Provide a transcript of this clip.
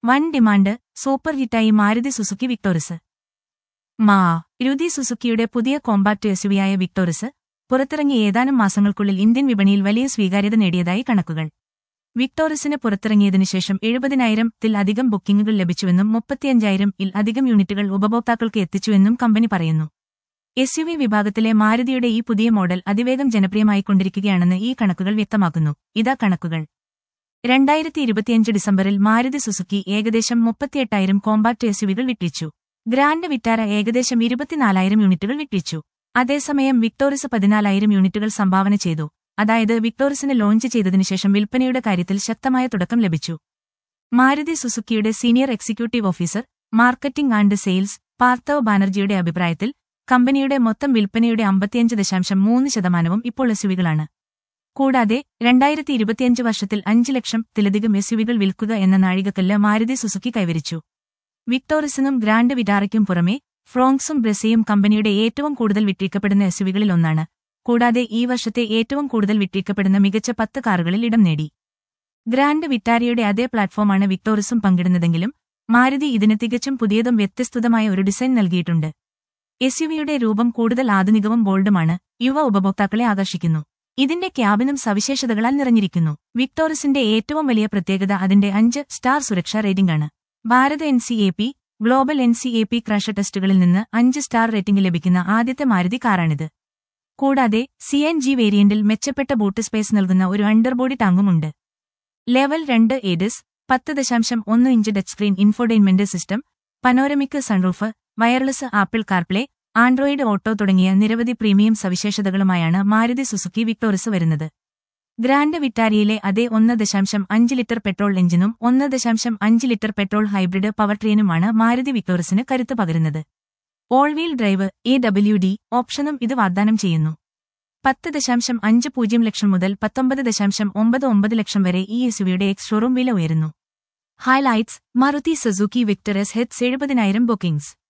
വൻ demand, super ഹിറ്റായി Maruti Suzuki Victoris. Maruti സുസുക്കിയുടെ പുതിയ കോമ്പാക്ട് എസ്യുവിയായ വിക്ടോറിസ് പുറത്തിറങ്ങി ഏതാനും മാസങ്ങൾക്കുള്ളിൽ ഇന്ത്യൻ വിപണിയിൽ വലിയ സ്വീകാര്യത നേടിയതായി കണക്കുകൾ. വിക്ടോറിസിന് പുറത്തിറങ്ങിയതിനു ശേഷം 70,000-ൽ അധികം ബുക്കിംഗുകൾ ലഭിച്ചുവെന്നും 35,000-ൽ അധികം യൂണിറ്റുകൾ ഉപഭോക്താക്കൾക്ക് എത്തിച്ചുവെന്നും കമ്പനി പറയുന്നു. എസ്യുവി വിഭാഗത്തിലെ മാരുതിയുടെ ഈ പുതിയ മോഡൽ അതിവേഗം ജനപ്രിയമായിക്കൊണ്ടിരിക്കുകയാണെന്ന് ഈ കണക്കുകൾ വ്യക്തമാക്കുന്നു. ഇതാ കണക്കുകൾ. 2025 ഡിസംബറിൽ മാരുതി സുസുക്കി ഏകദേശം 38,000 കോമ്പാക്ട് എസ്യുവികൾ വിറ്റഴിച്ചു. ഗ്രാൻഡ് വിറ്റാര ഏകദേശം 24,000 യൂണിറ്റുകൾ വിറ്റഴിച്ചു. അതേസമയം വിക്ടോറിസ് 14,000 യൂണിറ്റുകൾ സംഭാവന ചെയ്തു. അതായത് വിക്ടോറിസിന് ലോഞ്ച് ചെയ്തതിനുശേഷം വിൽപ്പനയുടെ കാര്യത്തിൽ ശക്തമായ തുടക്കം ലഭിച്ചു. മാരുതി സുസുക്കിയുടെ senior executive officer, marketing and sales Parthav ബാനർജിയുടെ അഭിപ്രായത്തിൽ കമ്പനിയുടെ മൊത്തം വിൽപ്പനയുടെ 55.3% ഇപ്പോൾ എസ്യുവികളാണ്. കൂടാതെ 2025 വർഷത്തിൽ 5 ലക്ഷത്തിലധികം എസ്യുവികൾ വിൽക്കുക എന്ന നാഴികക്കല്ല് മാരുതി സുസുക്കി കൈവരിച്ചു. വിക്ടോറിസിനും ഗ്രാൻഡ് വിറ്റാറയ്ക്കും പുറമെ ഫ്രോങ്ക്സും ബ്രെസയും കമ്പനിയുടെ ഏറ്റവും കൂടുതൽ വിറ്റഴിക്കപ്പെടുന്ന എസ്യുവികളിൽ ഒന്നാണ്. കൂടാതെ ഈ വർഷത്തെ ഏറ്റവും കൂടുതൽ വിറ്റഴിക്കപ്പെടുന്ന മികച്ച 10 കാറുകളിൽ ഇടം നേടി. ഗ്രാൻഡ് വിറ്റാരയുടെ അതേ പ്ലാറ്റ്ഫോമാണ് വിക്ടോറിസും പങ്കിടുന്നതെങ്കിലും മാരുതി ഇതിന് തികച്ചും പുതിയതും വ്യത്യസ്തമായ ഒരു ഡിസൈൻ നൽകിയിട്ടുണ്ട്. എസ്യുവിയുടെ രൂപം കൂടുതൽ ആധുനികവും ബോൾഡുമാണ്, യുവ ഉപഭോക്താക്കളെ ആകർഷിക്കുന്നു. ഇതിന്റെ ക്യാബിനും സവിശേഷതകളാൽ നിറഞ്ഞിരിക്കുന്നു. വിക്ടോറിസിന്റെ ഏറ്റവും വലിയ പ്രത്യേകത അതിന്റെ 5 സ്റ്റാർ സുരക്ഷാ റേറ്റിംഗാണ്. Bharat NCAP, global NCAP crash ടെസ്റ്റുകളിൽ നിന്ന് 5 സ്റ്റാർ റേറ്റിംഗ് ലഭിക്കുന്ന ആദ്യത്തെ മാരുതി കാറാണിത്. കൂടാതെ CNG വേരിയന്റിൽ മെച്ചപ്പെട്ട ബൂട്ട് സ്പേസ് നൽകുന്ന ഒരു അണ്ടർബോഡി ടാങ്കുമുണ്ട്. Level 2 ADAS, 10.1 inch touch screen infotainment system, panoramic sunroof, wireless Apple CarPlay, Android auto തുടങ്ങിയ നിരവധി പ്രീമിയം സവിശേഷതകളുമായാണ് മാരുതി സുസുക്കി വിക്ടോറിസ് വരുന്നത്. ഗ്രാൻഡ് വിറ്റാരയിലെ അതേ 1.5 ലിറ്റർ പെട്രോൾ എഞ്ചിനും 1.5 ലിറ്റർ പെട്രോൾ ഹൈബ്രിഡ് പവർ ട്രെയിനുമാണ് മാരുതി വിക്ടോറിസിന് കരുത്ത് പകരുന്നത്. ഓൾ വീൽ ഡ്രൈവ് AWD ഓപ്ഷനും ഇത് വാഗ്ദാനം ചെയ്യുന്നു. 10.50 ലക്ഷം മുതൽ 19.99 ലക്ഷം വരെ ഈ എസ്യുവിയുടെ എക്സ് ഷോറൂം വില ഉയരുന്നു. Highlights: Maruti Suzuki Victoris ഹെഡ് 70,000 ബുക്കിംഗ്സ്.